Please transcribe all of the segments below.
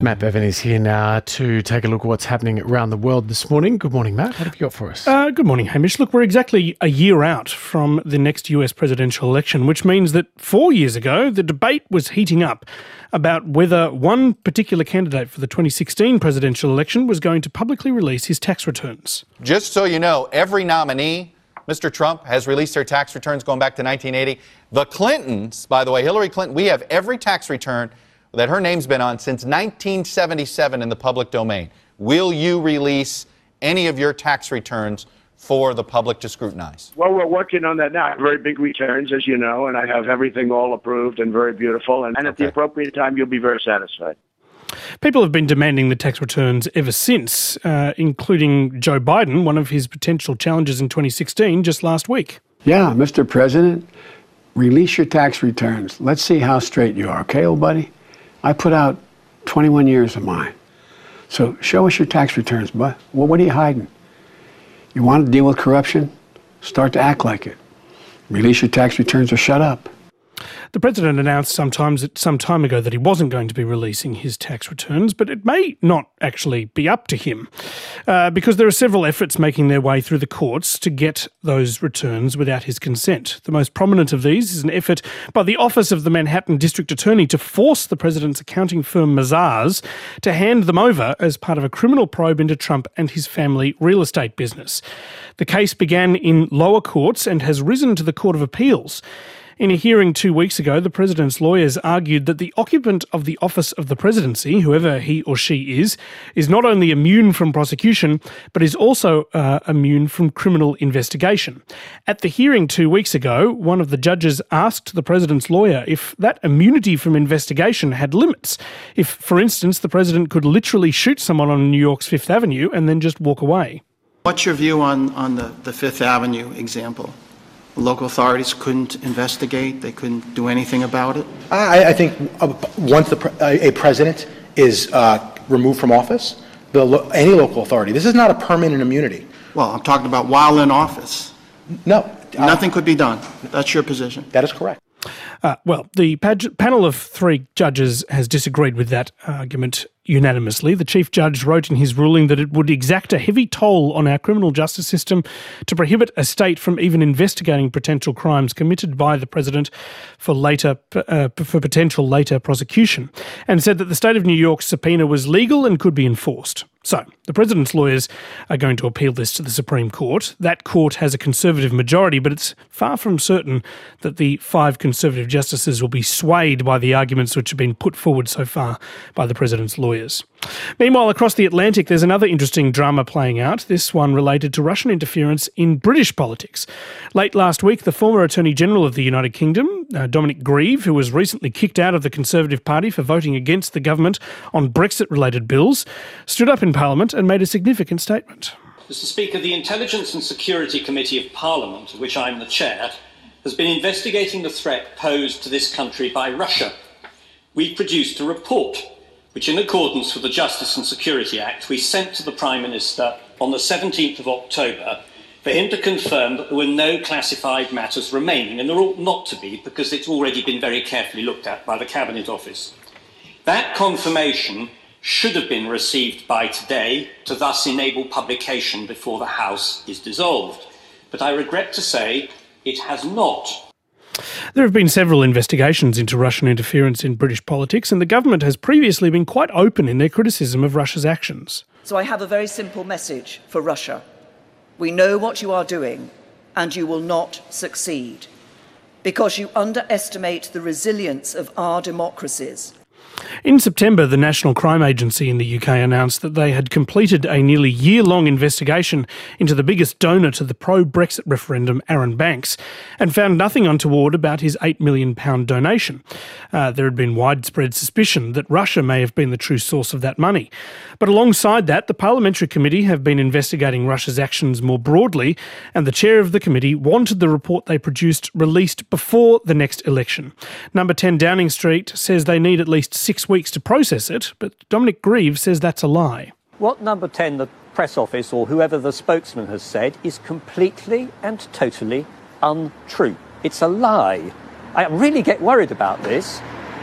Matt Bevan is here now to take a look at what's happening around the world this morning. Good morning, Matt. What have you got for us? Good morning, Hamish. Look, we're exactly a year out from the next US presidential election, which means that 4 years ago, the debate was heating up about whether one particular candidate for the 2016 presidential election was going to publicly release his tax returns. Just so you know, every nominee, Mr. Trump, has released their tax returns going back to 1980. The Clintons, by the way, Hillary Clinton, we have every tax return that her name's been on since 1977 in the public domain. Will you release any of your tax returns for the public to scrutinize? Well, we're working on that now. Very big returns, as you know, and I have everything all approved and very beautiful. And at the appropriate time, you'll be very satisfied. People have been demanding the tax returns ever since, including Joe Biden, one of his potential challengers in 2016, just last week. Yeah, Mr. President, release your tax returns. Let's see how straight you are, okay, old buddy? I put out 21 years of mine. So show us your tax returns, bud. Well, what are you hiding? You want to deal with corruption? Start to act like it. Release your tax returns or shut up. The president announced some time ago that he wasn't going to be releasing his tax returns, but it may not actually be up to him because there are several efforts making their way through the courts to get those returns without his consent. The most prominent of these is an effort by the Office of the Manhattan District Attorney to force the president's accounting firm Mazars to hand them over as part of a criminal probe into Trump and his family real estate business. The case began in lower courts and has risen to the Court of Appeals. In a hearing 2 weeks ago, the president's lawyers argued that the occupant of the office of the presidency, whoever he or she is not only immune from prosecution, but is also immune from criminal investigation. At the hearing 2 weeks ago, one of the judges asked the president's lawyer if that immunity from investigation had limits. If, for instance, the president could literally shoot someone on New York's Fifth Avenue and then just walk away. What's your view on the Fifth Avenue example? Local authorities couldn't investigate, they couldn't do anything about it? I think once a president is removed from office, any local authority, this is not a permanent immunity. Well, I'm talking about while in office. No. Nothing could be done. That's your position. That is correct. Well, the panel of three judges has disagreed with that argument unanimously. The Chief Judge wrote in his ruling that it would exact a heavy toll on our criminal justice system to prohibit a state from even investigating potential crimes committed by the President for potential later prosecution, and said that the state of New York's subpoena was legal and could be enforced. So, the President's lawyers are going to appeal this to the Supreme Court. That court has a Conservative majority, but it's far from certain that the 5 Conservative justices will be swayed by the arguments which have been put forward so far by the President's lawyers. Meanwhile, across the Atlantic, there's another interesting drama playing out, this one related to Russian interference in British politics. Late last week, the former Attorney General of the United Kingdom, Dominic Grieve, who was recently kicked out of the Conservative Party for voting against the government on Brexit-related bills, stood up in Parliament and made a significant statement. Mr. Speaker, the Intelligence and Security Committee of Parliament, of which I'm the chair, has been investigating the threat posed to this country by Russia. We've produced a report which, in accordance with the Justice and Security Act, we sent to the Prime Minister on the 17th of October for him to confirm that there were no classified matters remaining, and there ought not to be because it's already been very carefully looked at by the Cabinet Office. That confirmation should have been received by today to thus enable publication before the House is dissolved. But I regret to say it has not. There have been several investigations into Russian interference in British politics, and the government has previously been quite open in their criticism of Russia's actions. So I have a very simple message for Russia. We know what you are doing, and you will not succeed, because you underestimate the resilience of our democracies. In September, the National Crime Agency in the UK announced that they had completed a nearly year-long investigation into the biggest donor to the pro-Brexit referendum, Arron Banks, and found nothing untoward about his £8 million donation. There had been widespread suspicion that Russia may have been the true source of that money. But alongside that, the Parliamentary Committee have been investigating Russia's actions more broadly, and the chair of the committee wanted the report they produced released before the next election. Number 10 Downing Street says they need at least 6 weeks to process it, but Dominic Grieve says that's a lie. What Number 10, the press office, or whoever the spokesman has said, is completely and totally untrue. It's a lie. I really get worried about this.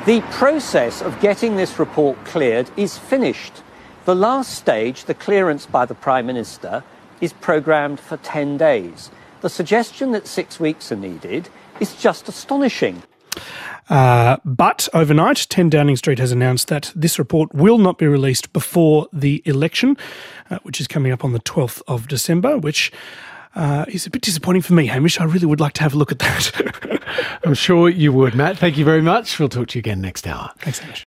The process of getting this report cleared is finished. The last stage, the clearance by the Prime Minister, is programmed for 10 days. The suggestion that 6 weeks are needed is just astonishing. But overnight, 10 Downing Street has announced that this report will not be released before the election, which is coming up on the 12th of December, which is a bit disappointing for me, Hamish. I really would like to have a look at that. I'm sure you would, Matt. Thank you very much. We'll talk to you again next hour. Thanks, Hamish.